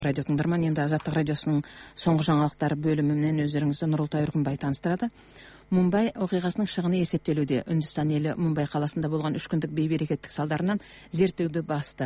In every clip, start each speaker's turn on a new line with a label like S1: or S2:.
S1: Радио тыңдарман, енді Азаттық радиосының соңғы жаңалықтар бөлімінен өздеріңізді Нұрылтай Үркімбай таныстырады. Мумбай оқиғасының шығыны есептелуде. Үндістан елі Мумбай қаласында болған 3 күндік бейберекеттік салдарынан зерттеуді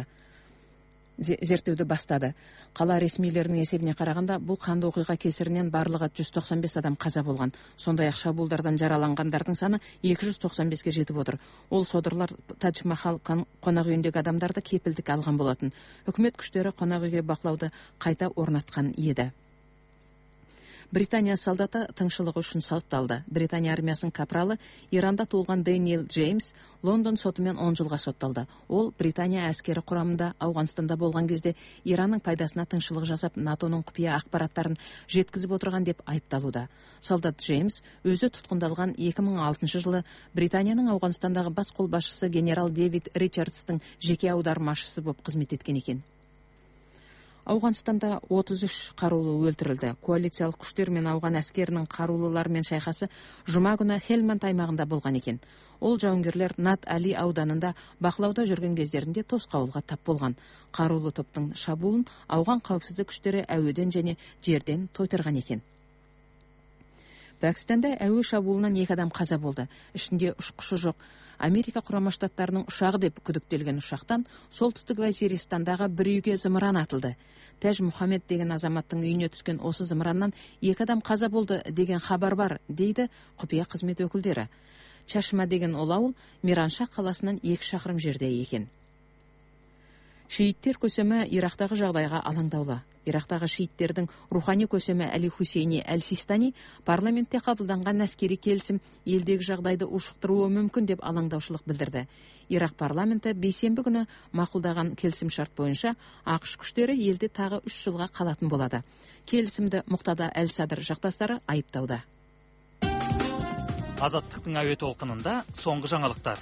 S1: бастады. Қала ресмилерінің есебіне қарағанда, бұл қанды оқиға кесірінен барлығы 195 адам қаза болған. Сондай-ақ шабуылдардан жараланғандардың саны 295-ге жетіп отыр. Ол содырлар Тадж-Махал қонақ үйіндегі адамдарды кепілдік алған болатын. Үкімет күштері қонақ үйге бақылауды қайта орнатқан еді. Британия солдаты тыңшылығы үшін сотталды. Британия армиясының капралы Иранда туылған Дэниел Джеймс Лондон сотымен 10 жылға сотталды. Ол Британия әскері құрамында Ауғанстанда болған кезде Иранның пайдасына тыңшылық жасап, НАТОның құпия ақпараттарын жеткізіп отырған деп айыпталуда. Солдат Джеймс өзі тұтқындалған 2006 жылы Британияның Ауғанстандағы бас қолбасшысы генерал Дэвид Ричардстың жеке аудармашысы болып қызмет еткен екен. Ауғанстанда 33 қарулы өлтірілді. Коалициялық күштер мен ауған әскерінің қарулылармен шайқасы жұма күні Хелманд аймағында болған екен. Ол жауынгерлер Нат-Али ауданында бақылауда жүрген кездерінде тосқауылға тап болған. Қарулы топтың шабуылын ауған қауіпсіздік күштері әуеден және жерден тойтырған екен. Пәкістанда әуе шабуылынан 2 адам қаза болды. Ішінде ұшқышы жоқ. Америка құрама штаттарының ұшағы деп күдіктелген ұшақтан солтүстік Вазиристандағы бір үйге зымыран атылды. Тәж Мұхаммед деген азаматтың үйіне түскен осы зымыраннан 2 адам қаза болды деген хабар бар, дейді құпия қызмет өкілдері. Чашма деген ол ауыл Мираншах қаласынан 2 шақырым жерде екен. Шииттер көсемі Ирактағы жағдайға алаңдаулы. Ирактағы шииттердің рухани көсемі Әли Хусейни Әл-Систани парламентте қабылданған әскери келісім елдегі жағдайды ушықтыруы мүмкін деп алаңдаушылық білдірді. Ирак парламенті бейсенбі күні мақұлдаған келісім шарт бойынша ақш күштері елде тағы 3 жылға қалатын болады. Келісімді Мұқтада Әл-Садр жақтастары айыптауда.
S2: Азаттықтың әуе толқынында соңғы жаңалықтар.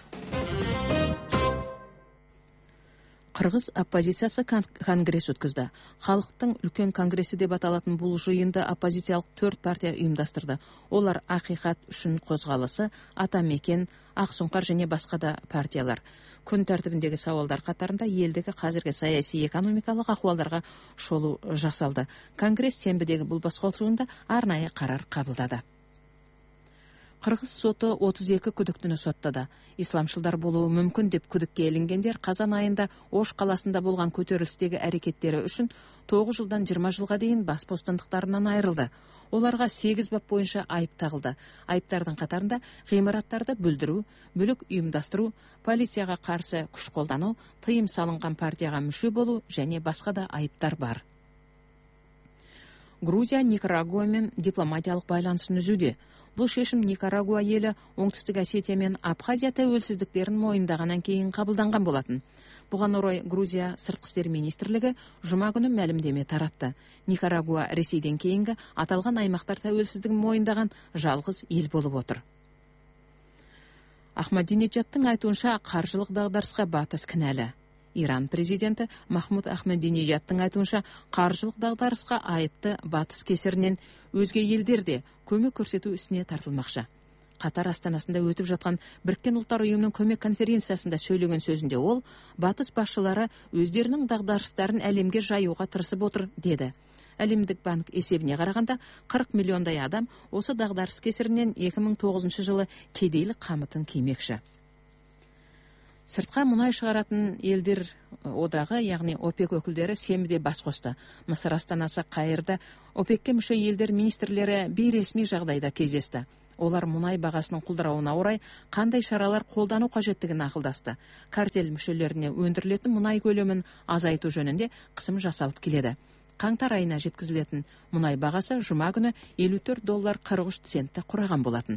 S1: Қырғыз оппозициясы конгресс өткізді. Халықтың үлкен конгресі деп аталатын бұл жиынды оппозициялық 4 партия ұйымдастырды. Олар Ақиқат үшін қозғалысы, Атамекен, Ақсұңқар және басқа да партиялар. Күн тәртібіндегі сауалдар қатарында елдегі қазіргі саяси экономикалық ахуалдарға шолу жасалды. Конгресс сенбідегі бұл басқосуында арнайы қарар қабылдады. Қырғыз соты 32 күдіктіні соттады. Исламшылдар болуы мүмкін деп күдікке ілінгендер қазан айында Ош қаласында болған көтерілістегі әрекеттері үшін 9 жылдан 20 жылға дейін бас бостандықтарынан айырылды. Оларға 8 бап бойынша айып тағылды. Айыптардың қатарында ғимараттарды бүлдіру, бүлік ұйымдастыру, полицияға қарсы күш қолдану, тыйым салынған партияға мүше болу және басқа да айыптар бар. Грузия Никарагуамен дипломатиялық байланысын үзуде. Бұл шешім Никарагуа елі Оңтүстік Осетия мен Абхазия тәуелсіздіктерін мойындағаннан кейін қабылданған болатын. Бұған орай Грузия сыртқы істер министрлігі жұма күні мәлімдеме таратты. Никарагуа Ресейден кейінгі аталған аймақтар тәуелсіздігін мойындаған жалғыз ел болып отыр. Ахмадинеджадтың айтуынша қаржылық дағдарысқа батыс кінәлі. Иран президенті Махмуд Ахмадинеджадтың айтуынша қаржылық дағдарысқа айыпты батыс кесірінен өзге елдерде көмек көрсету ісіне тартылмақшы. Қатар астанасында өтіп жатқан Біріккен ұлттар ұйымының көмек конференциясында сөйлеген сөзінде ол, батыс басшылары өздерінің дағдарыстарын әлемге жаюға тырысып отыр, деді. Әлемдік банк есебіне қарағанда 40 миллиондай адам осы дағдарыс кесірінен 2009 жылы кедейлік қамытын кимекші. Сыртқа мұнай шығаратын елдер одағы, яғни ОПЕК өкілдері сенбіде бас қосты. Мысыр астанасы Қайырда ОПЕКке мүше елдер министрлері бейресми жағдайда кездесті. Олар мұнай бағасының құлдырауына орай қандай шаралар қолдану қажеттігін ақылдасты. Картель мүшелеріне өндірілетін мұнай көлемін азайту жөнінде қысым жасалып келеді. Қаңтар айына жеткізілетін мұнай бағасы жұма күні $54.43 құраған болатын.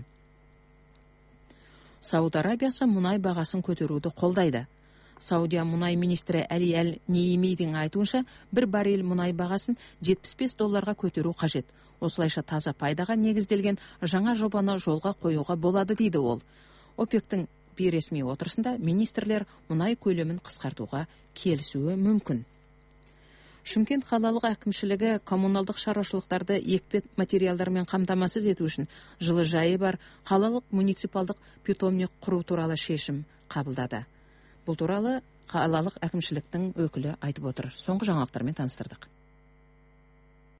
S1: Сауд Арабиясы мұнай бағасын көтеруді қолдайды. Саудия мұнай министрі Әли Әл-Неймидің айтуынша, бір баррель мұнай бағасын $75 көтеру қажет. Осылайша таза пайдаға негізделген жаңа жобаны жолға қоюға болады, дейді ол. ОПЕК-тің бейресми отырысында министрлер мұнай көлемін қысқартуға келісуі мүмкін. Шымкент қалалық әкімшілігі коммуналдық шаруашылықтарды екпе материалдармен қамтамасыз ету үшін жылыжайы бар қалалық муниципалдық питомник құру туралы шешім қабылдады. Бұл туралы қалалық әкімшіліктің өкілі айтып отыр. Соңғы жаңалықтармен таныстырдық.